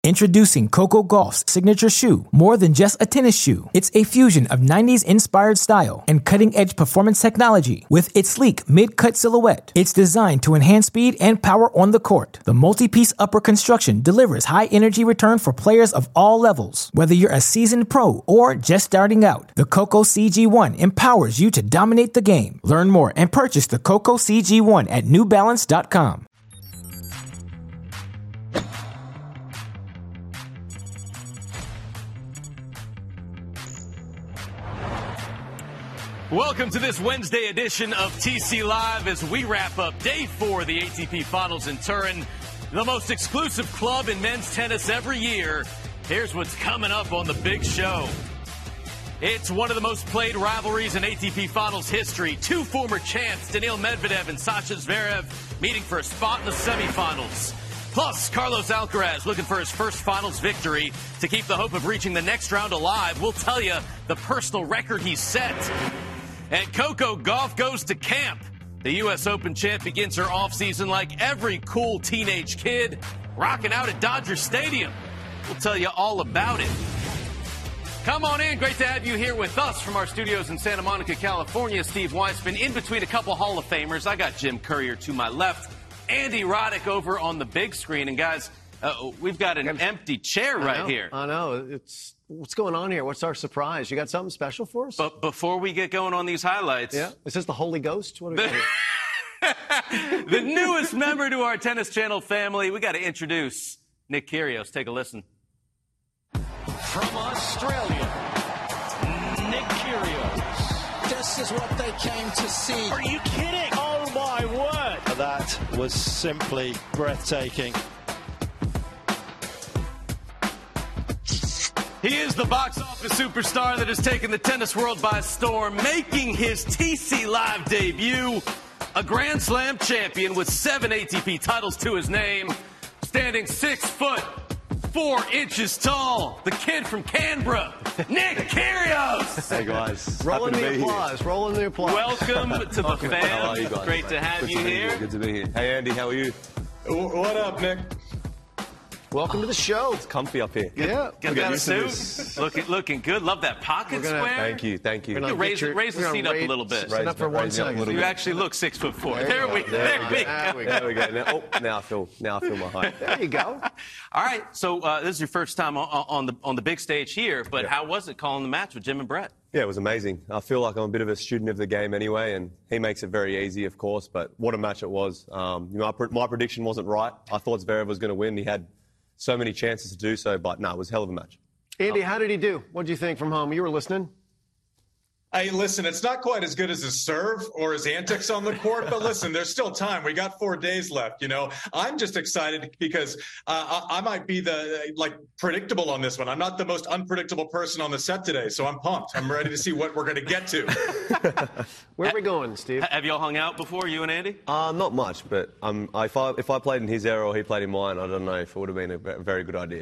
Introducing Coco Gauff's signature shoe, more than just a tennis shoe. It's a fusion of 90s-inspired style and cutting-edge performance technology. With its sleek mid-cut silhouette, it's designed to enhance speed and power on the court. The multi-piece upper construction delivers high-energy return for players of all levels. Whether you're a seasoned pro or just starting out, the Coco CG1 empowers you to dominate the game. Learn more and purchase the Coco CG1 at NewBalance.com. Welcome to this Wednesday edition of TC Live as we wrap up Day 4 of the ATP Finals in Turin, the most exclusive club in men's tennis every year. Here's what's coming up on the big show. It's one of the most played rivalries in ATP Finals history. Two former champs, Daniil Medvedev and Sasha Zverev, meeting for a spot in the semifinals. Plus, Carlos Alcaraz looking for his first finals victory to keep the hope of reaching the next round alive. We'll tell you the personal record he set. And Coco Gauff goes to camp. The U.S. Open champ begins her offseason like every cool teenage kid, rocking out at Dodger Stadium. We'll tell you all about it. Come on in. Great to have you here with us from our studios in Santa Monica, California. Steve Weissman in between a couple Hall of Famers. I got Jim Courier to my left, Andy Roddick over on the big screen. And, guys, we've got an empty chair right here. I know. What's going on here? What's our surprise? You got something special for us? But before we get going on these highlights. Yeah. Is this the Holy Ghost? What are we doing? The newest member to our Tennis Channel family, we got to introduce Nick Kyrgios. Take a listen. From Australia, Nick Kyrgios. This is what they came to see. Are you kidding? Oh, my word. That was simply breathtaking. He is the box office superstar that has taken the tennis world by storm, making his TC Live debut. A Grand Slam champion with 7 ATP titles to his name, standing 6'4" tall. The kid from Canberra, Nick Kyrgios. Hey guys, rolling the applause. Rolling the applause. Welcome to the fam. How are you guys? Great to have you here. Good to be here. Hey Andy, how are you? What up, Nick? Welcome to the show. It's comfy up here. Yeah. Got that suit? Looking good. Love that pocket square. Thank you. Raise the seat up a little bit. Sit up for 1 second. You actually look 6'4". There we go. There we go. Now I feel my height. There you go. All right. So this is your first time on the big stage here, but how was it calling the match with Jim and Brett? Yeah, it was amazing. I feel like I'm a bit of a student of the game anyway, and he makes it very easy, of course. But what a match it was. My prediction wasn't right. I thought Zverev was going to win. He had so many chances to do so, but no, it was a hell of a match. Andy, how did he do? What did you think from home? You were listening? Hey, listen, it's not quite as good as his serve or his antics on the court, but listen, there's still time. We got 4 days left, you know. I'm just excited because I might be predictable on this one. I'm not the most unpredictable person on the set today, so I'm pumped. I'm ready to see what we're going to get to. Where are we going, Steve? Have you all hung out before, you and Andy? Not much, but if I played in his era or he played in mine, I don't know if it would have been a very good idea.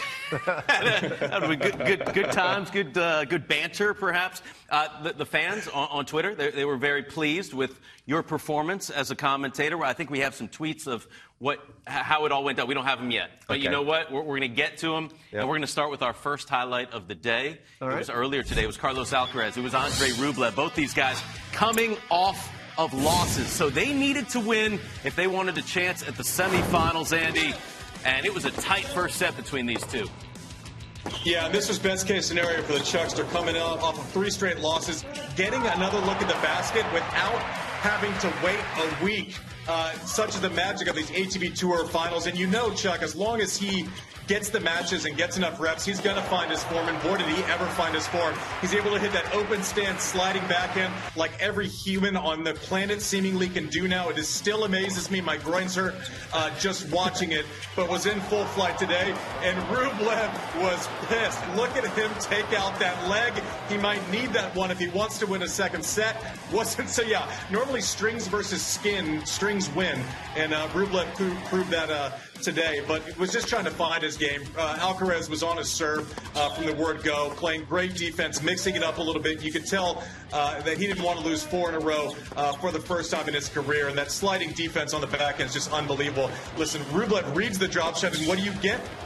That would be good times, good banter, perhaps. The fans on Twitter, they were very pleased with your performance as a commentator. I think we have some tweets of how it all went down. We don't have them yet. But You know what? We're going to get to them. Yep. And we're going to start with our first highlight of the day. All right. It was earlier today. It was Carlos Alcaraz. It was Andre Rublev. Both these guys coming off of losses. So they needed to win if they wanted a chance at the semifinals, Andy. And it was a tight first set between these two. Yeah, this was best case scenario for the Chucks. They're coming off of 3 straight losses, getting another look at the basket without having to wait a week. Such is the magic of these ATP Tour finals. And you know, Chuck, as long as he gets the matches and gets enough reps, he's going to find his form. And boy, did he ever find his form. He's able to hit that open stance sliding backhand like every human on the planet seemingly can do now. It still amazes me. My groins hurt just watching it, but was in full flight today. And Rublev was pissed. Look at him take out that leg. He might need that one if he wants to win a second set. Normally strings versus skin, strings win. And Rublev proved that today, but was just trying to find his game. Alcaraz was on his serve from the word go, playing great defense, mixing it up a little bit. You could tell that he didn't want to lose 4 in a row for the first time in his career, and that sliding defense on the back end is just unbelievable. Listen, Rublev reads the drop shot, and what do you get?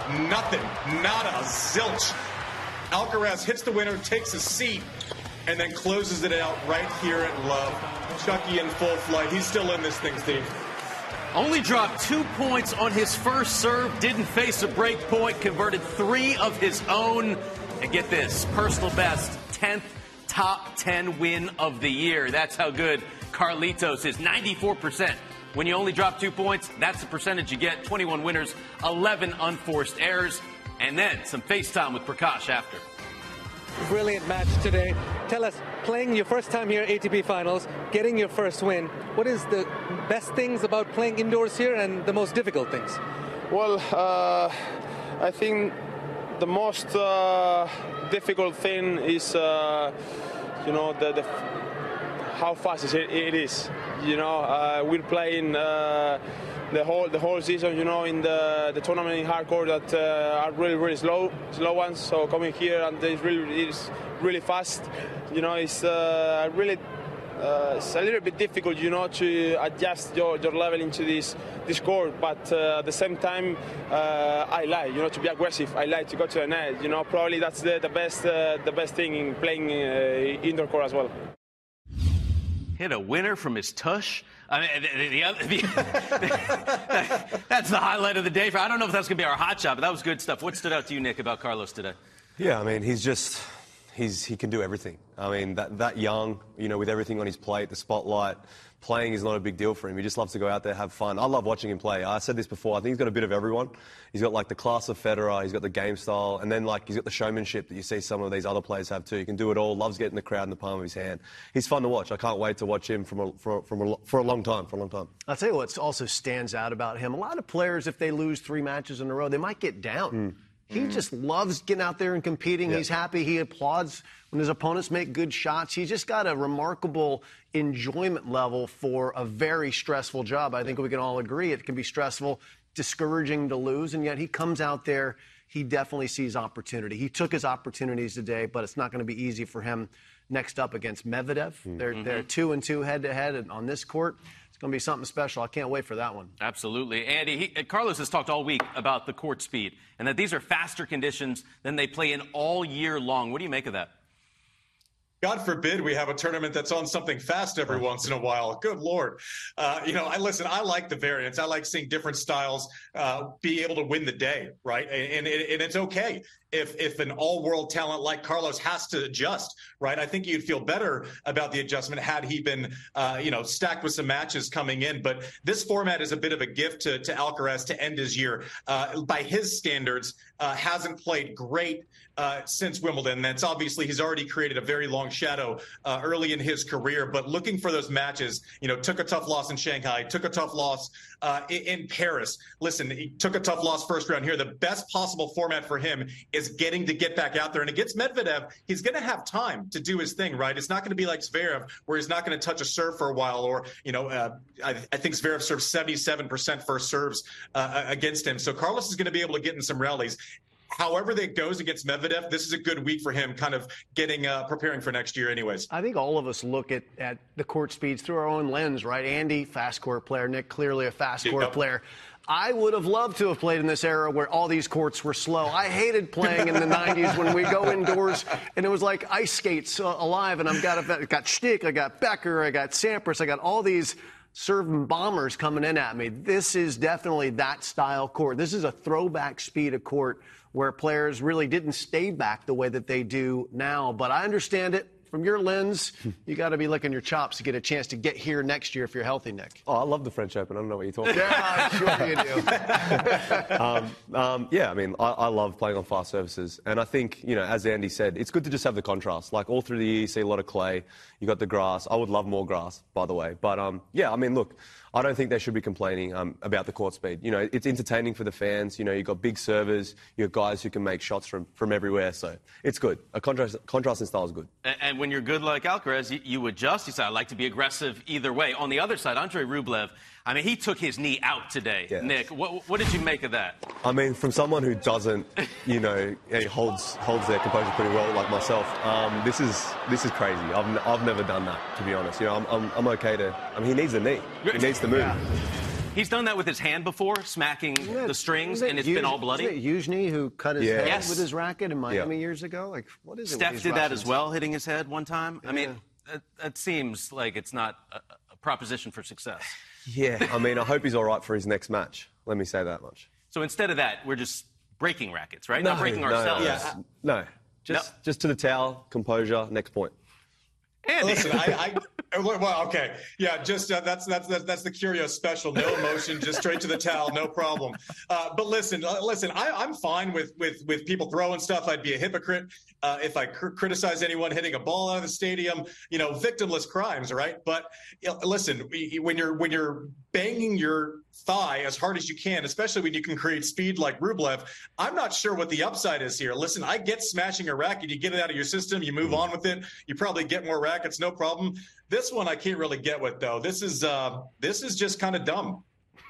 Nothing. Nada. Zilch. Alcaraz hits the winner, takes a seat, and then closes it out right here at love. Chucky in full flight. He's still in this thing, Steve. Only dropped 2 points on his first serve, didn't face a break point, converted 3 of his own. And get this, personal best, 10th top 10 win of the year. That's how good Carlitos is, 94%. When you only drop 2 points, that's the percentage you get. 21 winners, 11 unforced errors, and then some FaceTime with Prakash after. Brilliant match today. Tell us, playing your first time here at ATP Finals, getting your first win, what is the best things about playing indoors here and the most difficult things? Well, I think the most difficult thing is, you know, how fast it is. You know, we're playing the whole season, you know, in the tournament in hardcore that are really slow ones. So coming here and it's really fast. You know, it's really it's a little bit difficult, you know, to adjust your level into this court. But at the same time, I like, you know, to be aggressive. I like to go to the net. You know, probably that's the best thing in playing indoor court as well. Hit a winner from his tush. I mean, that's the highlight of the day. I don't know if that's going to be our hot shot, but that was good stuff. What stood out to you, Nick, about Carlos today? Yeah, I mean, he can do everything. I mean, that young, you know, with everything on his plate, the spotlight, playing is not a big deal for him. He just loves to go out there, have fun. I love watching him play. I said this before. I think he's got a bit of everyone. He's got, like, the class of Federer. He's got the game style. And then, like, he's got the showmanship that you see some of these other players have, too. He can do it all. Loves getting the crowd in the palm of his hand. He's fun to watch. I can't wait to watch him for a long time. I'll tell you what also stands out about him. A lot of players, if they lose 3 matches in a row, they might get down. He just loves getting out there and competing. Yeah. He's happy. He applauds when his opponents make good shots. He's just got a remarkable enjoyment level for a very stressful job. I think we can all agree it can be stressful, discouraging to lose, and yet he comes out there. He definitely sees opportunity. He took his opportunities today, but it's not going to be easy for him next up against Medvedev. They're 2-2 head-to-head on this court. Going to be something special. I can't wait for that one. Absolutely. Andy, Carlos has talked all week about the court speed and that these are faster conditions than they play in all year long. What do you make of that? God forbid we have a tournament that's on something fast every once in a while. Good Lord. You know, I like the variance. I like seeing different styles be able to win the day, right? And it's okay if an all-world talent like Carlos has to adjust, right? I think you'd feel better about the adjustment had he been, you know, stacked with some matches coming in. But this format is a bit of a gift to Alcaraz to end his year. By his standards, hasn't played great since Wimbledon. That's obviously he's already created a very long shadow early in his career. But looking for those matches, you know, took a tough loss in Shanghai, took a tough loss in Paris. Listen, he took a tough loss first round here. The best possible format for him is getting to get back out there. And against Medvedev, he's going to have time to do his thing, right? It's not going to be like Zverev, where he's not going to touch a serve for a while. Or, you know, I think Zverev serves 77% first serves against him. So Carlos is going to be able to get in some rallies. However that goes against Medvedev, this is a good week for him kind of getting preparing for next year anyways. I think all of us look at the court speeds through our own lens, right? Andy, fast court player. Nick, clearly a fast court player. I would have loved to have played in this era where all these courts were slow. I hated playing in the 90s when we go indoors and it was like ice skates alive. And I got Stich, I got Becker, I got Sampras, I got all these serving bombers coming in at me. This is definitely that style court. This is a throwback speed of court where players really didn't stay back the way that they do now. But I understand it. From your lens, you got to be licking your chops to get a chance to get here next year if you're healthy, Nick. Oh, I love the French Open. I don't know what you're talking about. Yeah, I'm sure you do. Yeah, I mean, I love playing on fast surfaces. And I think, you know, as Andy said, it's good to just have the contrast. Like, all through the year, you see a lot of clay. You got the grass. I would love more grass, by the way. But, yeah, I mean, look, I don't think they should be complaining about the court speed. You know, it's entertaining for the fans. You know, you've got big servers. You've got guys who can make shots from everywhere. So it's good. A contrast in style is good. And when you're good like Alcaraz, you adjust. You say, I like to be aggressive either way. On the other side, Andrei Rublev, I mean, he took his knee out today. Yes. Nick, what did you make of that? I mean, from someone who doesn't, you know, holds their composure pretty well, like myself, this is crazy. I've never done that, to be honest. You know, I'm okay to. I mean, he needs a knee. He needs to move. Yeah. He's done that with his hand before, smacking the strings, and it's been all bloody. Isn't it Yuzhny who cut his head with his racket in Miami years ago? Like, what is it? Steph did that as well, hitting his head one time. I mean, it seems like it's not a proposition for success. Yeah, I mean, I hope he's all right for his next match. Let me say that much. So instead of that, we're just breaking rackets, right? Not breaking ourselves. No, just to the towel, composure, next point. Andy. Listen, well, okay, yeah, just that's the Curios special. No emotion, just straight to the towel, no problem. But listen, I'm fine with people throwing stuff. I'd be a hypocrite if I criticize anyone hitting a ball out of the stadium. Victimless crimes, right? But listen, when you're banging your thigh as hard as you can, especially when you can create speed like Rublev, I'm not sure what the upside is here. Listen, I get smashing a racket. You get it out of your system. You move on with it. You probably get more rackets, no problem. This one I can't really get with, though. This is just kind of dumb.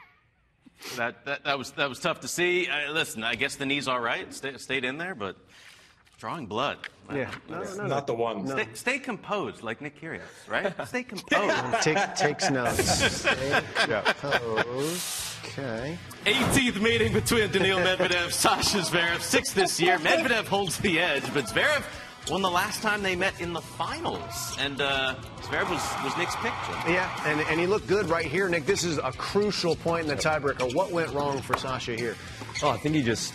That was tough to see. Listen, I guess the knee's all right. Stayed in there, but drawing blood. Yeah, not the one. No. Stay composed, like Nick Kyrgios, right? Stay composed. Takes notes. Stay composed. Okay. 18th meeting between Daniil Medvedev, Sasha Zverev, 6th this year. Medvedev holds the edge, but Zverev won the last time they met in the finals, and Zverev was Nick's pick. Yeah, and he looked good right here, Nick. This is a crucial point in the tiebreaker. What went wrong for Sasha here? Oh, I think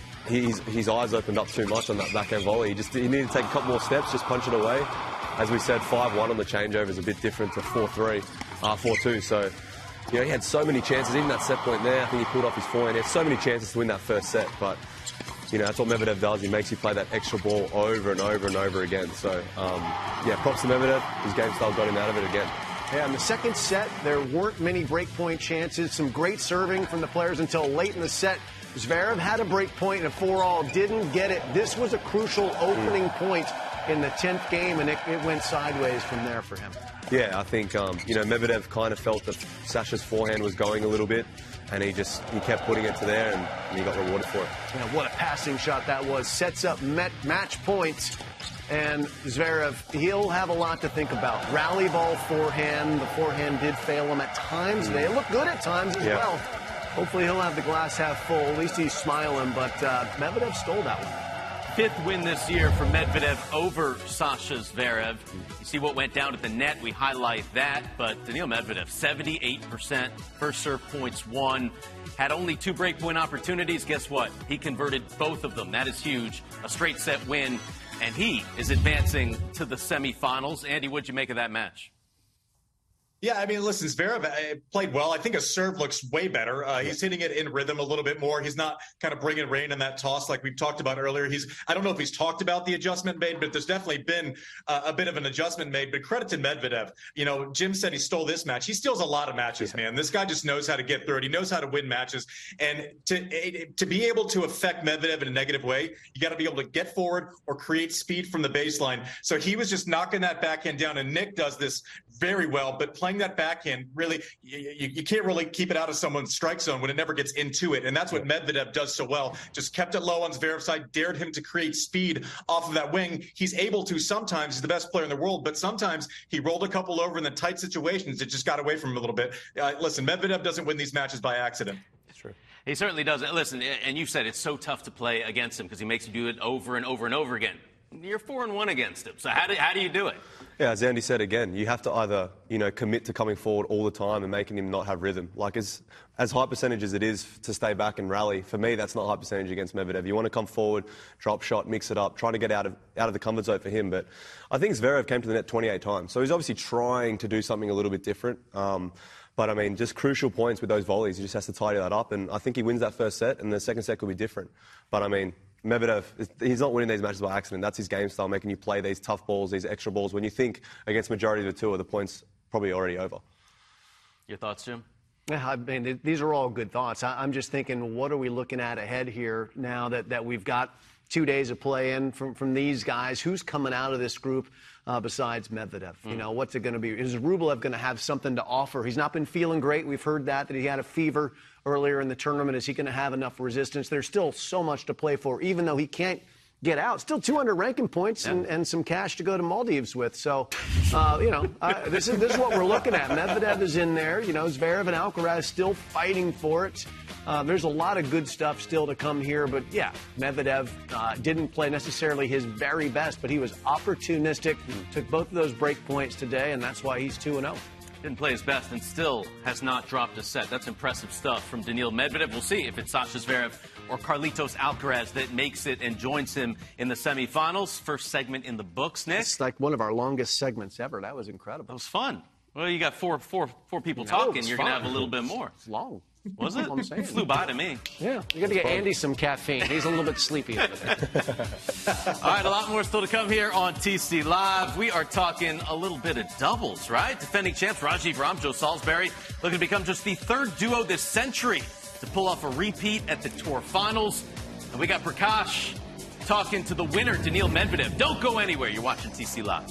his eyes opened up too much on that backhand volley. He needed to take a couple more steps, just punch it away. As we said, 5-1 on the changeover is a bit different to 4-3, 4-2. So, he had so many chances. Even that set point there, I think he pulled off his forehand. He had so many chances to win that first set, but that's what Medvedev does. He makes you play that extra ball over and over and over again. So, props to Medvedev. His game style got him out of it again. Yeah, in the second set, there weren't many breakpoint chances. Some great serving from the players until late in the set. Zverev had a break point in a 4-all, didn't get it. This was a crucial opening point in the 10th game, and it went sideways from there for him. Yeah, I think, Medvedev kind of felt that Sasha's forehand was going a little bit, and he kept putting it to there, and he got rewarded for it. Yeah, what a passing shot that was. Sets up match points, and Zverev, he'll have a lot to think about. Rally ball forehand. The forehand did fail him at times. They look good at times as well. Hopefully he'll have the glass half full. At least he's smiling, but Medvedev stole that one. 5th win this year for Medvedev over Sasha Zverev. You see what went down at the net. We highlight that. But Daniil Medvedev, 78% first serve points won. Had only 2 breakpoint opportunities. Guess what? He converted both of them. That is huge. A straight set win. And he is advancing to the semifinals. Andy, what'd you make of that match? Yeah, I mean, listen, Zverev played well. I think his serve looks way better. He's hitting it in rhythm a little bit more. He's not kind of bringing rain in that toss like we've talked about earlier. I don't know if he's talked about the adjustment made, but there's definitely been a bit of an adjustment made. But credit to Medvedev. Jim said he stole this match. He steals a lot of matches, man. This guy just knows how to get through it. He knows how to win matches. And to be able to affect Medvedev in a negative way, you got to be able to get forward or create speed from the baseline. So he was just knocking that backhand down, and Nick does this very well, but playing that backhand, really, you can't really keep it out of someone's strike zone when it never gets into it. And that's what Medvedev does so well. Just kept it low on Zverev's side, dared him to create speed off of that wing. He's able to sometimes, he's the best player in the world, but sometimes he rolled a couple over in the tight situations. It just got away from him a little bit. Listen, Medvedev doesn't win these matches by accident. That's true. He certainly doesn't. Listen, and you said it's so tough to play against him because he makes you do it over and over and over again. You're 4-1 against him. So how do you do it? Yeah, as Andy said again, you have to either, commit to coming forward all the time and making him not have rhythm. Like as high percentage as it is to stay back and rally, for me, that's not high percentage against Medvedev. You want to come forward, drop shot, mix it up, trying to get out of the comfort zone for him. But I think Zverev came to the net 28 times. So he's obviously trying to do something a little bit different. But, I mean, just crucial points with those volleys. He just has to tidy that up. And I think he wins that first set, and the second set could be different. But, I mean, Medvedev, he's not winning these matches by accident. That's his game style, making you play these tough balls, these extra balls. When you think against majority of the tour, the point's probably already over. Your thoughts, Jim? Yeah, I mean, these are all good thoughts. I'm just thinking, what are we looking at ahead here now that we've got 2 days of play in from these guys? Who's coming out of this group besides Medvedev? What's it going to be? Is Rublev going to have something to offer? He's not been feeling great. We've heard that he had a fever earlier in the tournament. Is he going to have enough resistance? There's still so much to play for, even though he can't get out. Still 200 ranking points and some cash to go to Maldives with. So, this is what we're looking at. Medvedev is in there. Zverev and Alcaraz still fighting for it. There's a lot of good stuff still to come here. But, yeah, Medvedev didn't play necessarily his very best, but he was opportunistic, took both of those break points today, and that's why he's 2-0. Didn't play his best and still has not dropped a set. That's impressive stuff from Daniil Medvedev. We'll see if it's Sasha Zverev or Carlitos Alcaraz that makes it and joins him in the semifinals. First segment in the books, Nick. It's like one of our longest segments ever. That was incredible. That was fun. Well, you got four people talking. You're going to have a little bit more. It's long. Was it? It flew by to me. Yeah. You're going to get Andy some caffeine. He's a little bit sleepy over there. All right, a lot more still to come here on TC Live. We are talking a little bit of doubles, right? Defending champs Rajiv Ram, Joe Salisbury, looking to become just the third duo this century to pull off a repeat at the Tour Finals. And we got Prakash talking to the winner, Daniil Medvedev. Don't go anywhere. You're watching TC Live.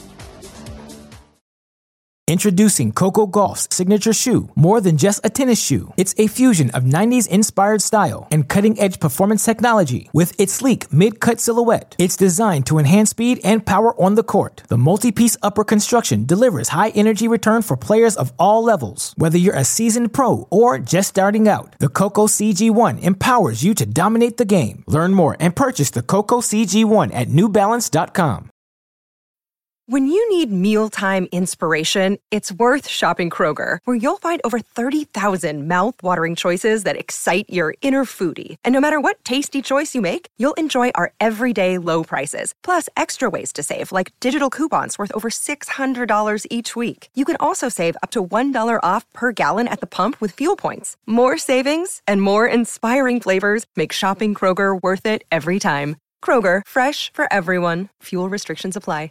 Introducing Coco Gauff's signature shoe, more than just a tennis shoe. It's a fusion of 90s inspired style and cutting-edge performance technology. With its sleek mid-cut silhouette, it's designed to enhance speed and power on the court. The multi-piece upper construction delivers high-energy return for players of all levels. Whether you're a seasoned pro or just starting out, the Coco CG1 empowers you to dominate the game. Learn more and purchase the Coco CG1 at NewBalance.com. When you need mealtime inspiration, it's worth shopping Kroger, where you'll find over 30,000 mouth-watering choices that excite your inner foodie. And no matter what tasty choice you make, you'll enjoy our everyday low prices, plus extra ways to save, like digital coupons worth over $600 each week. You can also save up to $1 off per gallon at the pump with fuel points. More savings and more inspiring flavors make shopping Kroger worth it every time. Kroger, fresh for everyone. Fuel restrictions apply.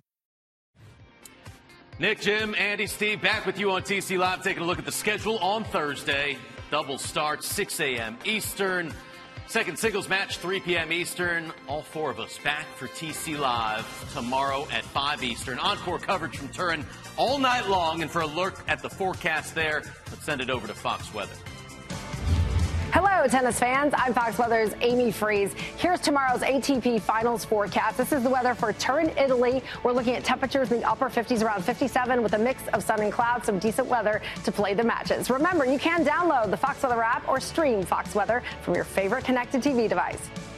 Nick, Jim, Andy, Steve, back with you on TC Live, taking a look at the schedule on Thursday. Double starts, 6 a.m. Eastern. Second singles match, 3 p.m. Eastern. All four of us back for TC Live tomorrow at 5 Eastern. Encore coverage from Turin all night long. And for a look at the forecast there, let's send it over to Fox Weather. Hello, tennis fans. I'm Fox Weather's Amy Freeze. Here's tomorrow's ATP Finals forecast. This is the weather for Turin, Italy. We're looking at temperatures in the upper 50s, around 57, with a mix of sun and clouds, some decent weather to play the matches. Remember, you can download the Fox Weather app or stream Fox Weather from your favorite connected TV device.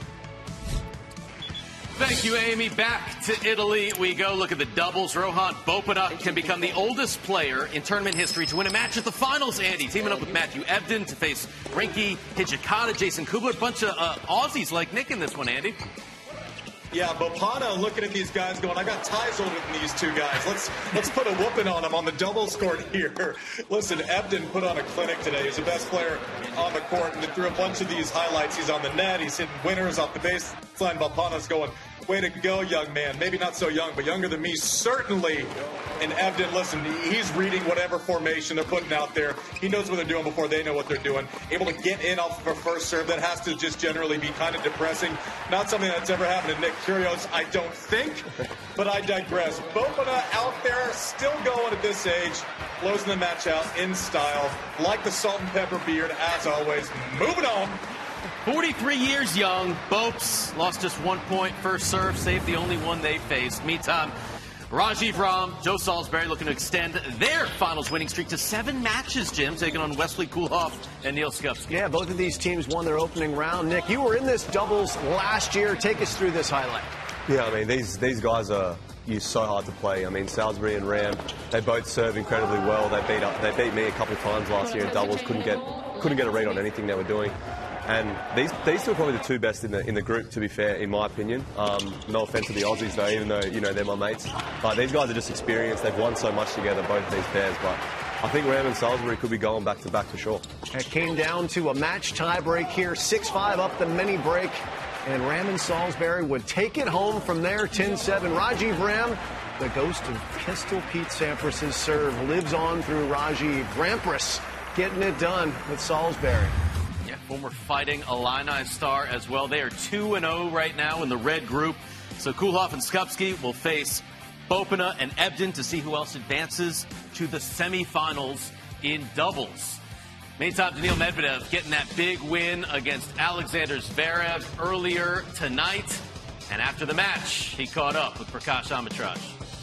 Thank you, Amy. Back to Italy we go. Look at the doubles. Rohan Bopana can become the oldest player in tournament history to win a match at the finals, Andy. Teaming up with Matthew Ebden to face Rinky Hijikata, Jason Kubler. A bunch of Aussies like Nick in this one, Andy. Yeah, Bopana looking at these guys going, I got ties older than these two guys. Let's put a whooping on them on the doubles court here. Listen, Ebden put on a clinic today. He's the best player on the court, and through a bunch of these highlights, he's on the net, he's hitting winners off the baseline. Bopana's going, way to go, young man. Maybe not so young, but younger than me, certainly. And Ebden, listen, he's reading whatever formation they're putting out there. He knows what they're doing before they know what they're doing. Able to get in off of a first serve. That has to just generally be kind of depressing. Not something that's ever happened to Nick Kyrgios, I don't think, but I digress. Bopana out there, still going at this age, closing the match out in style, like the salt and pepper beard, as always. Moving on. 43 years young, Bopes lost just 1 point first serve, saved the only one they faced. Meantime, Rajiv Ram, Joe Salisbury looking to extend their finals winning streak to 7 matches, Jim, taking on Wesley Koolhof and Neil Skupski. Yeah, both of these teams won their opening round. Nick, you were in this doubles last year. Take us through this highlight. Yeah, I mean, these guys are used so hard to play. I mean, Salisbury and Ram, they both serve incredibly well. They beat me a couple of times last year in doubles. Couldn't get a read on anything they were doing. And these two are probably the two best in the group, to be fair, in my opinion. No offense to the Aussies, though, even though, they're my mates. But these guys are just experienced. They've won so much together, both of these pairs. But I think Ram and Salisbury could be going back-to-back for sure. It came down to a match tie break here, 6-5 up the mini break. And Ram and Salisbury would take it home from there, 10-7. Rajiv Ram, the ghost of Pistol Pete Sampras's serve, lives on through Rajiv. Rampras getting it done with Salisbury. Former Fighting Illini star as well. They are 2-0 right now in the red group. So Koolhof and Skupski will face Bopana and Ebden to see who else advances to the semifinals in doubles. Meantime, Daniil Medvedev getting that big win against Alexander Zverev earlier tonight. And after the match, he caught up with Prakash Amritraj.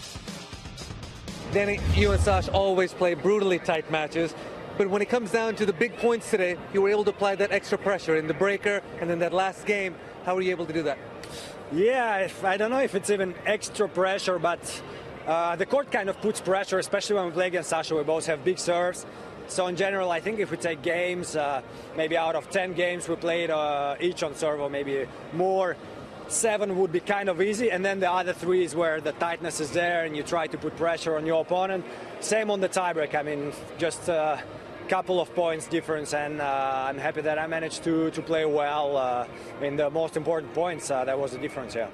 Danny, you and Sash always play brutally tight matches. But when it comes down to the big points today, you were able to apply that extra pressure in the breaker and then that last game. How were you able to do that? Yeah, I don't know if it's even extra pressure, but the court kind of puts pressure, especially when we play against Sasha. We both have big serves. So in general, I think if we take games, maybe out of 10 games we played each on serve or maybe more, 7 would be kind of easy. And then the other 3 is where the tightness is there and you try to put pressure on your opponent. Same on the tiebreak. I mean, just a couple of points difference, and I'm happy that I managed to play well in the most important points. That was the difference, yeah.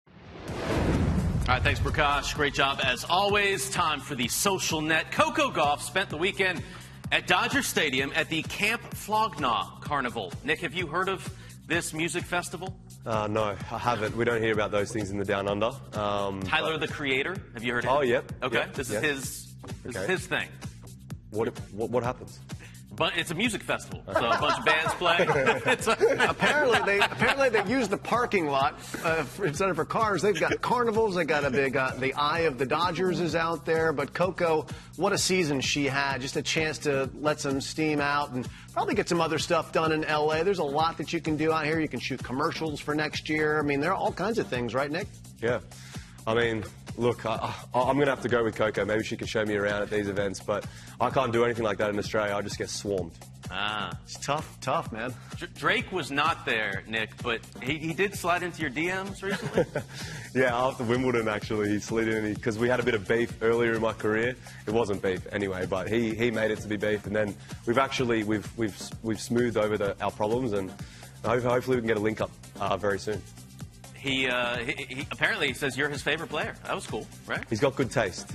All right, thanks, Prakash. Great job as always. Time for the social net. Coco Gauff spent the weekend at Dodger Stadium at the Camp Flognaw Carnival. Nick, have you heard of this music festival? No, I haven't. We don't hear about those things in the Down Under. Tyler, the Creator. Have you heard of him? Oh, yep. Okay, Yep. this is his thing. What happens? But it's a music festival, so a bunch of bands play. Apparently they use the parking lot instead of for cars. They've got carnivals. They got a big the Eye of the Dodgers is out there. But Coco, what a season she had! Just a chance to let some steam out and probably get some other stuff done in LA. There's a lot that you can do out here. You can shoot commercials for next year. I mean, there are all kinds of things, right, Nick? Yeah. I mean, look, I'm going to have to go with Coco. Maybe she can show me around at these events, but I can't do anything like that in Australia. I just get swarmed. It's tough, man. Drake was not there, Nick, but he did slide into your DMs recently? Yeah, after Wimbledon, actually, he slid in because we had a bit of beef earlier in my career. It wasn't beef anyway, but he made it to be beef, and then we've smoothed over our problems, and hopefully we can get a link up very soon. He apparently says you're his favorite player. That was cool, right? He's got good taste.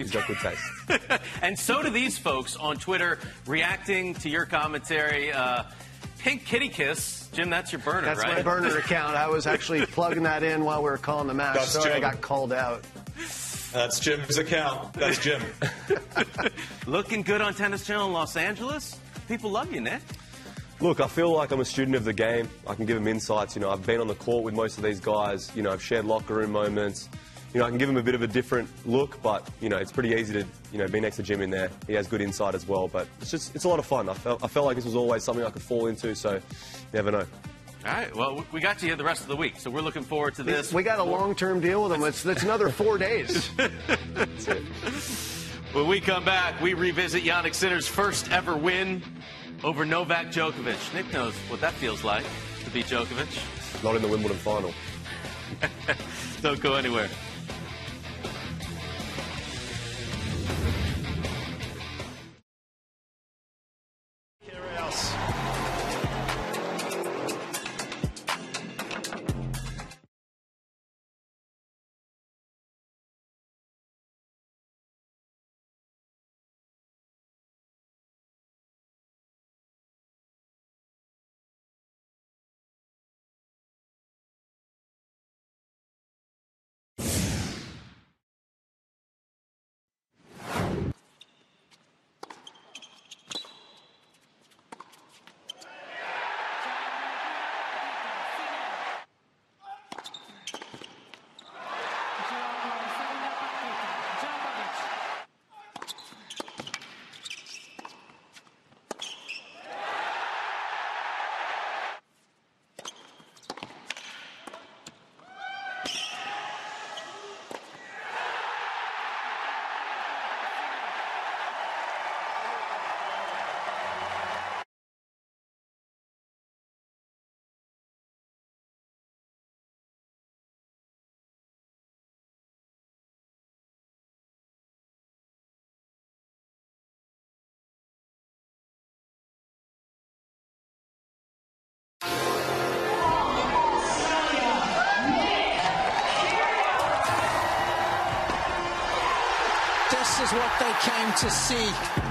And so do these folks on Twitter reacting to your commentary. Pink Kitty Kiss. Jim, that's your burner, That's right? my burner account. I was actually plugging that in while we were calling the match. Sorry, I got called out. That's Jim's account. That's Jim. Looking good on Tennis Channel in Los Angeles. People love you, Nick. Look, I feel like I'm a student of the game. I can give them insights. You know, I've been on the court with most of these guys. You know, I've shared locker room moments. You know, I can give them a bit of a different look, but, you know, it's pretty easy to, you know, be next to Jim in there. He has good insight as well, but it's a lot of fun. I felt like this was always something I could fall into, so you never know. All right, well, we got you the rest of the week, so we're looking forward to this. We got a long-term deal with them. It's another 4 days. That's it. When we come back, we revisit Jannik Sinner's first ever win over Novak Djokovic. Nick knows what that feels like to beat Djokovic. Not in the Wimbledon final. Don't go anywhere. This is what they came to see.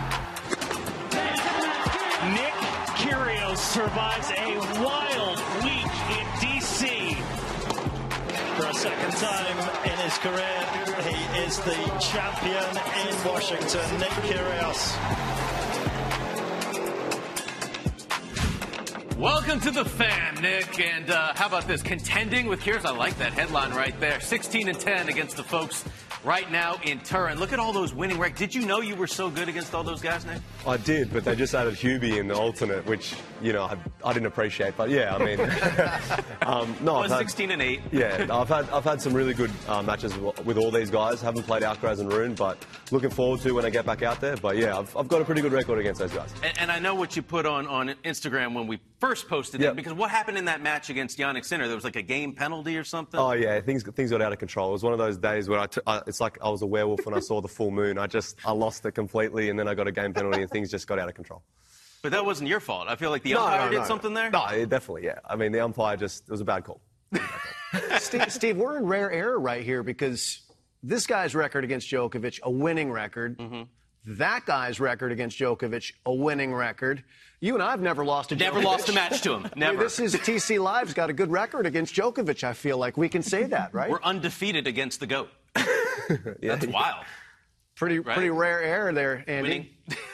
Nick Kyrgios survives a wild week in D.C. For a second time in his career, he is the champion in Washington, Nick Kyrgios. Welcome to the Fan, Nick. And how about this? Contending with Kyrgios. I like that headline right there. 16-10 against the folks right now in Turin. Look at all those winning records. Did you know you were so good against all those guys, Nick? I did, but they just added Hubie in the alternate, which, you know, I didn't appreciate. But yeah, I mean, no, well, 16-8. Yeah, I've had some really good matches with all these guys. Haven't played Alcaraz and Rune, but looking forward to when I get back out there. But yeah, I've got a pretty good record against those guys. And I know what you put on Instagram when we first posted it, because what happened in that match against Jannik Sinner? There was like a game penalty or something? Oh, yeah, things got out of control. It was one of those days where it's like I was a werewolf when I saw the full moon. I lost it completely, and then I got a game penalty, and things just got out of control. But that wasn't your fault. I feel like the umpire did something there? No, definitely, yeah. I mean, the umpire it was a bad call. Steve, we're in rare error right here because this guy's record against Djokovic, a winning record. Mm-hmm. That guy's record against Djokovic, a winning record. You and I have never lost to Djokovic. Never lost a match to him. Never. This is TC Live's got a good record against Djokovic, I feel like. We can say that, right? We're undefeated against the GOAT. That's wild. Pretty rare error there, Andy. Winning.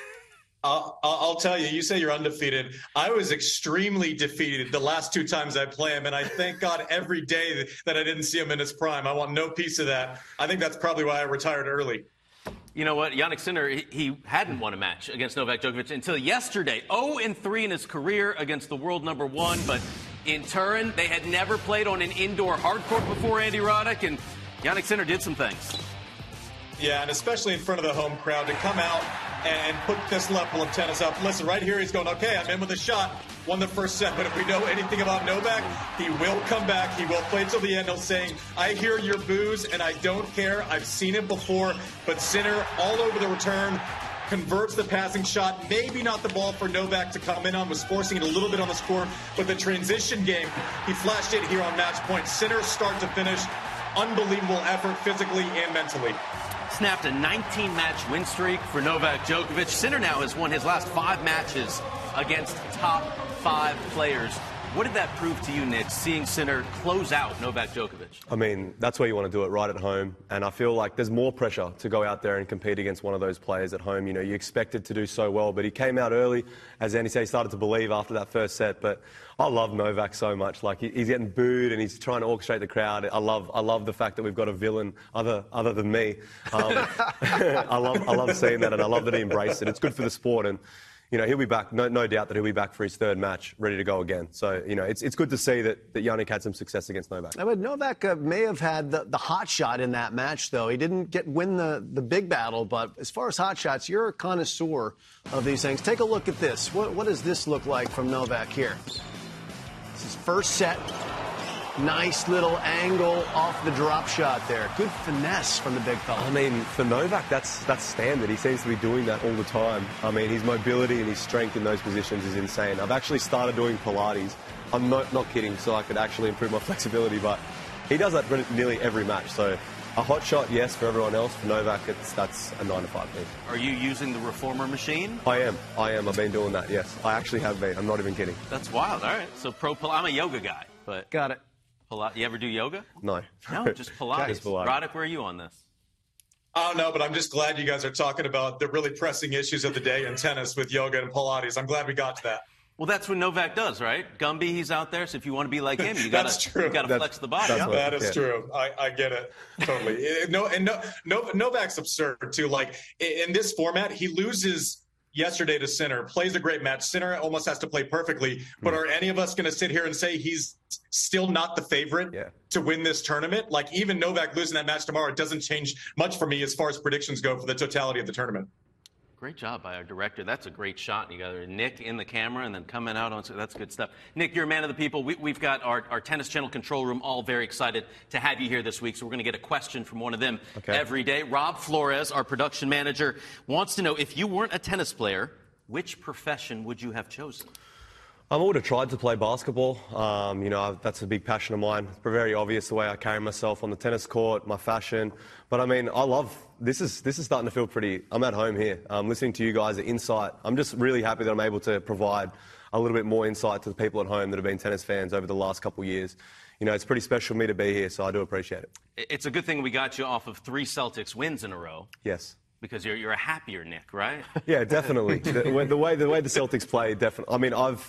I'll tell you, you say you're undefeated. I was extremely defeated the last 2 times I play him, and I thank God every day that I didn't see him in his prime. I want no piece of that. I think that's probably why I retired early. You know what? Jannik Sinner, he hadn't won a match against Novak Djokovic until yesterday. 0-3 in his career against the world number 1. But in Turin, they had never played on an indoor hard court before, Andy Roddick, and Jannik Sinner did some things. Yeah, and especially in front of the home crowd to come out and put this level of tennis up. Listen, right here he's going, okay, I'm in with a shot. Won the first set, but if we know anything about Novak, he will come back. He will play till the end. He'll say, I hear your boos, and I don't care. I've seen it before. But Sinner, all over the return, converts the passing shot. Maybe not the ball for Novak to come in on, was forcing it a little bit on the score. But the transition game, he flashed it here on match point. Sinner, start to finish, unbelievable effort physically and mentally. Snapped a 19-match win streak for Novak Djokovic. Sinner now has won his last 5 matches against top 5 players. What did that prove to you, Nick, seeing Sinner close out Novak Djokovic? I mean, that's where you want to do it, right at home. And I feel like there's more pressure to go out there and compete against one of those players at home. You know, you expected to do so well, but he came out early. As Andy said, he started to believe after that first set. But I love Novak so much. Like, he's getting booed and he's trying to orchestrate the crowd. I love the fact that we've got a villain other than me. I love seeing that, and I love that he embraced it. It's good for the sport. And you know, he'll be back, no doubt that he'll be back for his 3rd match, ready to go again. So, you know, it's good to see that Jannik had some success against Novak. But Novak may have had the hot shot in that match, though. He didn't win the big battle, but as far as hot shots, you're a connoisseur of these things. Take a look at this. What does this look like from Novak here? This is first set. Nice little angle off the drop shot there. Good finesse from the big fella. I mean, for Novak, that's standard. He seems to be doing that all the time. I mean, his mobility and his strength in those positions is insane. I've actually started doing Pilates. I'm not kidding, so I could actually improve my flexibility, but he does that nearly every match. So a hot shot, yes, for everyone else. For Novak, that's a 9 to 5 thing. Are you using the reformer machine? I am. I've been doing that, yes. I actually have been. I'm not even kidding. That's wild. All right. So I'm a yoga guy, but... Got it. You ever do yoga? No. No, just Pilates. Just Pilates. Roddick, where are you on this? Oh, no, but I'm just glad you guys are talking about the really pressing issues of the day in tennis with yoga and Pilates. I'm glad we got to that. Well, that's what Novak does, right? Gumby, he's out there, so if you want to be like him, you got to flex the body. That is true. I get it totally. Novak's absurd, too. Like, in this format, he loses yesterday to Sinner, plays a great match. Sinner almost has to play perfectly. But are any of us going to sit here and say he's still not the favorite to win this tournament? Like, even Novak losing that match tomorrow, it doesn't change much for me as far as predictions go for the totality of the tournament. Great job by our director. That's a great shot. You got Nick in the camera and then coming out on. That's good stuff. Nick, you're a man of the people. We've got our Tennis Channel control room all very excited to have you here this week. So we're going to get a question from one of them every day. Rob Flores, our production manager, wants to know, if you weren't a tennis player, which profession would you have chosen? I would have tried to play basketball. You know, that's a big passion of mine. It's very obvious the way I carry myself on the tennis court, my fashion. But I mean, I love this is starting to feel pretty. I'm at home here. Listening to you guys, the insight. I'm just really happy that I'm able to provide a little bit more insight to the people at home that have been tennis fans over the last couple of years. You know, it's pretty special for me to be here, so I do appreciate it. It's a good thing we got you off of 3 Celtics wins in a row. Yes. Because you're a happier Nick, right? Yeah, definitely. the way the Celtics play, definitely. I mean, I've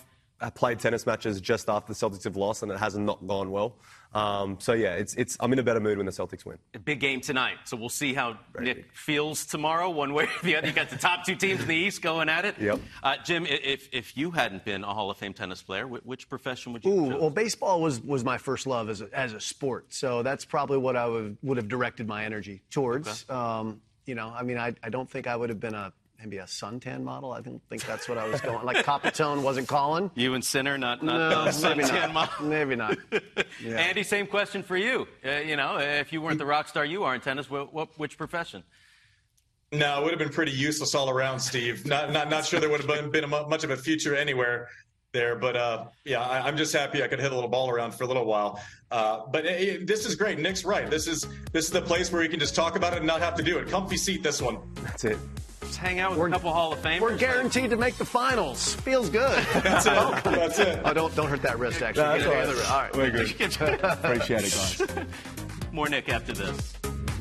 played tennis matches just after the Celtics have lost, and it hasn't not gone well. So yeah, I'm in a better mood when the Celtics win. A big game tonight, so we'll see how Nick feels tomorrow, one way or the other. You got the top two teams in the East going at it. Yep. Jim, if you hadn't been a Hall of Fame tennis player, which profession would you choose? Well, baseball was my first love as a sport, so that's probably what I would have directed my energy towards. Okay. I don't think I would have been maybe a suntan model. I don't think that's what I was going. Like Coppertone wasn't calling. You and Sinner, not suntan model. Maybe not. Yeah. Andy, same question for you. If you weren't the rock star you are in tennis, which profession? No, it would have been pretty useless all around, Steve. Not sure there would have been much of a future anywhere there. But I'm just happy I could hit a little ball around for a little while. But this is great. Nick's right. This is the place where you can just talk about it and not have to do it. Comfy seat, this one. That's it. Just hang out with a couple Hall of Famers. We're guaranteed to make the finals. Feels good. That's it. That's it. Oh, don't hurt that wrist, actually. No, that's all right. All right. We're good. Appreciate it, guys. More Nick after this.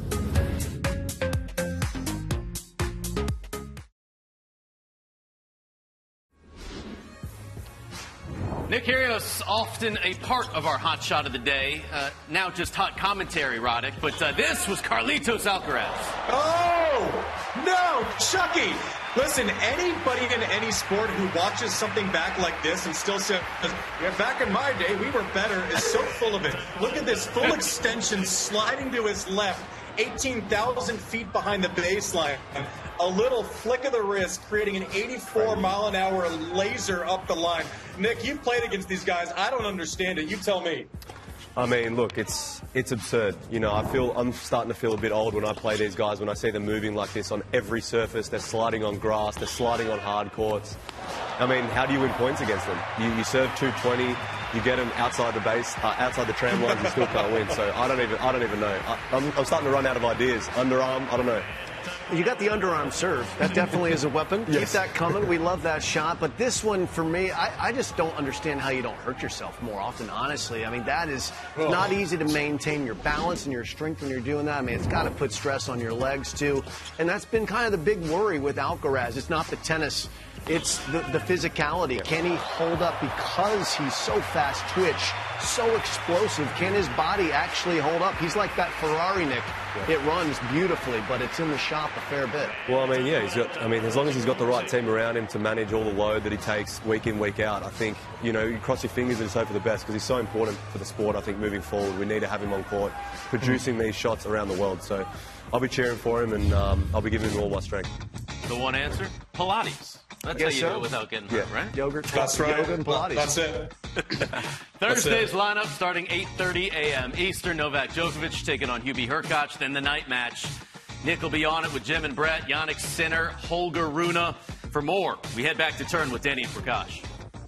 Nick Kyrgios, often a part of our hot shot of the day. Now just hot commentary, Roddick. But this was Carlitos Alcaraz. Oh, no, Chucky. Listen, anybody in any sport who watches something back like this and still says, yeah, back in my day, we were better, is so full of it. Look at this full extension sliding to his left, 18,000 feet behind the baseline. A little flick of the wrist, creating an 84-mile-an-hour laser up the line. Nick, you've played against these guys. I don't understand it. You tell me. I mean, look, it's absurd. I'm starting to feel a bit old when I play these guys, when I see them moving like this on every surface. They're sliding on grass. They're sliding on hard courts. I mean, how do you win points against them? You serve 220, you get them outside the base, outside the tram lines, you still can't win. So I don't even know. I'm starting to run out of ideas. Underarm, I don't know. You got the underarm serve. That definitely is a weapon. Yes. Keep that coming. We love that shot. But this one, for me, I just don't understand how you don't hurt yourself more often, honestly. I mean, that is not easy to maintain your balance and your strength when you're doing that. I mean, it's got to put stress on your legs, too. And that's been kind of the big worry with Alcaraz. It's not the tennis. It's the physicality. Yeah. Can he hold up because he's so fast twitch, so explosive? Can his body actually hold up? He's like that Ferrari, Nick. Yeah. It runs beautifully, but it's in the shop a fair bit. Well, I mean, yeah, as long as he's got the right team around him to manage all the load that he takes week in, week out, I think, you cross your fingers and just hope for the best, because he's so important for the sport, I think, moving forward. We need to have him on court, producing these shots around the world. So I'll be cheering for him, and I'll be giving him all my strength. The one answer? Pilates. That's how you do it without getting hurt, right? Yogurt. That's right. Yoga and Pilates. That's it. Thursday's lineup starting 8:30 a.m. Eastern. Novak Djokovic taking on Hubie Hurkacz. Then the night match. Nick will be on it with Jim and Brett, Jannik Sinner, Holger Rune. For more, we head back to Turn with Danny and Prakash.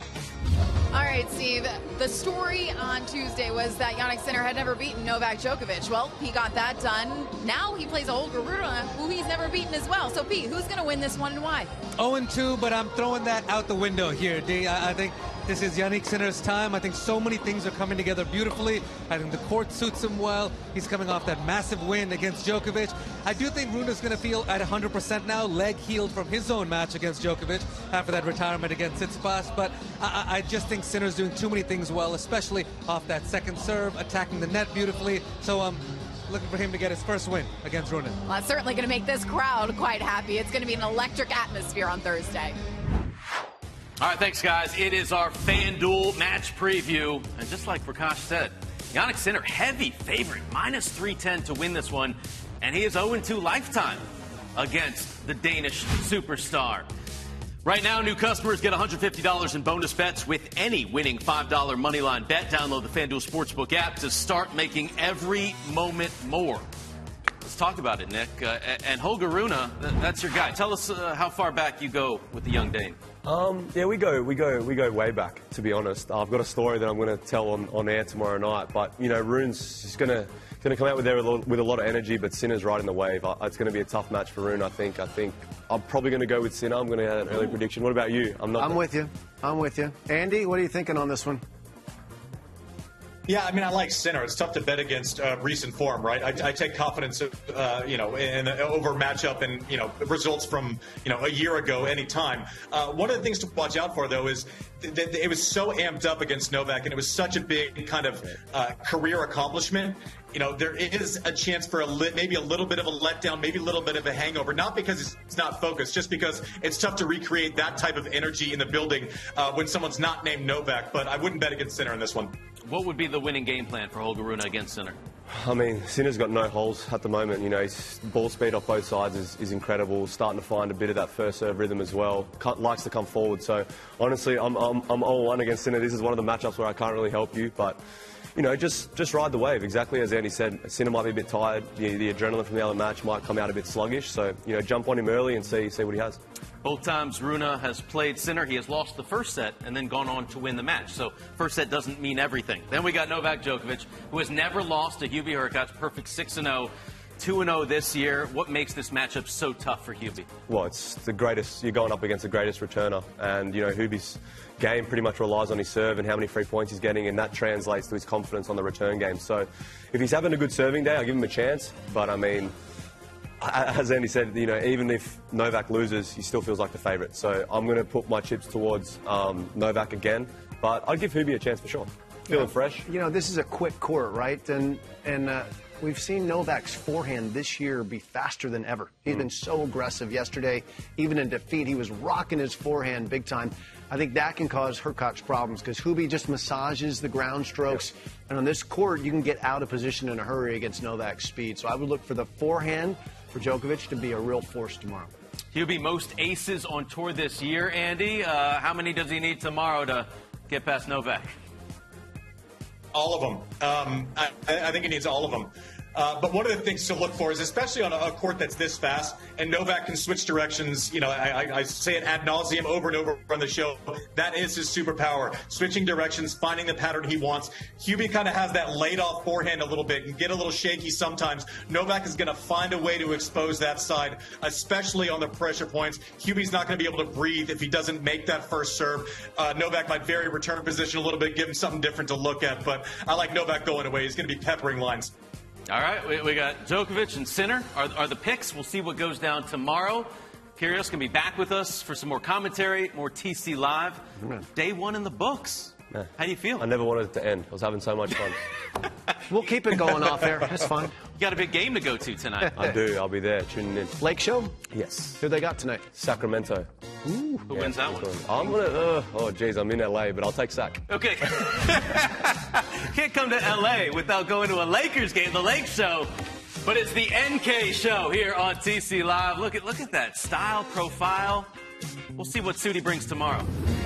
All right, Steve, the story on Tuesday was that Jannik Sinner had never beaten Novak Djokovic. Well, he got that done. Now he plays a Holger Rune, who he's never beaten as well. So, Pete, who's going to win this one and why? 0-2, but I'm throwing that out the window here, D. I think this is Jannik Sinner's time. I think so many things are coming together beautifully. I think the court suits him well. He's coming off that massive win against Djokovic. I do think Rune's going to feel at 100% now, leg healed from his own match against Djokovic after that retirement against Tsitsipas. But I just think Sinner's doing too many things well, especially off that second serve, attacking the net beautifully. So I'm looking for him to get his first win against Rune. Well, that's certainly going to make this crowd quite happy. It's going to be an electric atmosphere on Thursday. All right, thanks, guys. It is our FanDuel match preview. And just like Prakash said, Jannik Sinner, heavy favorite, minus 310 to win this one. And he is 0-2 lifetime against the Danish superstar. Right now, new customers get $150 in bonus bets with any winning $5 moneyline bet. Download the FanDuel Sportsbook app to start making every moment more. Let's talk about it, Nick. And Holger Rune, that's your guy. Tell us how far back you go with the young Dane. Yeah, we go way back, to be honest. I've got a story that I'm going to tell on air tomorrow night. But Rune's just going to come out with a lot of energy, but Sinner's right in the wave. It's going to be a tough match for Rune, I think. I'm probably going to go with Sinner. I'm going to have an early prediction. What about you? I'm with you. Andy, what are you thinking on this one? Yeah, I mean, I like Sinner. It's tough to bet against recent form, right? I take confidence, in over matchup and, results from, a year ago anytime. One of the things to watch out for, though, is that it was so amped up against Novak, and it was such a big kind of career accomplishment. There is a chance for maybe a little bit of a letdown, maybe a little bit of a hangover, not because it's not focused, just because it's tough to recreate that type of energy in the building when someone's not named Novak. But I wouldn't bet against Sinner in this one. What would be the winning game plan for Holger Rune against Sinner? I mean, Sinner's got no holes at the moment. His ball speed off both sides is incredible. Starting to find a bit of that first serve rhythm as well. Likes to come forward. So honestly, I'm 0-1 against Sinner. This is one of the matchups where I can't really help you, but. Just ride the wave. Exactly as Andy said, Sinner might be a bit tired. The adrenaline from the other match might come out a bit sluggish. So, jump on him early and see what he has. Both times Rune has played Sinner, he has lost the first set and then gone on to win the match. So first set doesn't mean everything. Then we got Novak Djokovic, who has never lost to Hubie Hurkacz, perfect 6-0. 2-0 this year. What makes this matchup so tough for Hubie? Well, it's the greatest. You're going up against the greatest returner. And, Hubie's game pretty much relies on his serve and how many free points he's getting, and that translates to his confidence on the return game. So if he's having a good serving day, I'll give him a chance. But, I mean, as Andy said, even if Novak loses, he still feels like the favourite. So I'm going to put my chips towards Novak again. But I'd give Hubie a chance for sure. Feeling fresh. This is a quick court, right? And we've seen Novak's forehand this year be faster than ever. He's been so aggressive yesterday. Even in defeat, he was rocking his forehand big time. I think that can cause Hurkacz problems because Hubie just massages the ground strokes. Yep. And on this court, you can get out of position in a hurry against Novak's speed. So I would look for the forehand for Djokovic to be a real force tomorrow. Hubie, most aces on tour this year, Andy. How many does he need tomorrow to get past Novak? All of them. I think he needs all of them. But one of the things to look for is, especially on a court that's this fast, and Novak can switch directions. I say it ad nauseum over and over on the show. That is his superpower. Switching directions, finding the pattern he wants. Hubie kind of has that laid off forehand a little bit and get a little shaky sometimes. Novak is going to find a way to expose that side, especially on the pressure points. Hubie's not going to be able to breathe if he doesn't make that first serve. Novak might vary return position a little bit, give him something different to look at. But I like Novak going away. He's going to be peppering lines. All right, we got Djokovic and Sinner are the picks. We'll see what goes down tomorrow. Kyrgios can be back with us for some more commentary, more TC Live. Day one in the books. Yeah. How do you feel? I never wanted it to end. I was having so much fun. We'll keep it going off air. That's fine. You got a big game to go to tonight. I do. I'll be there tuning in. Lake Show? Yes. Who they got tonight? Sacramento. Ooh. Who wins that one? I'm going to, I'm in LA, but I'll take Sac. Okay. Can't come to LA without going to a Lakers game, the Lake Show. But it's the NK Show here on TC Live. Look at that style profile. We'll see what Sudi brings tomorrow.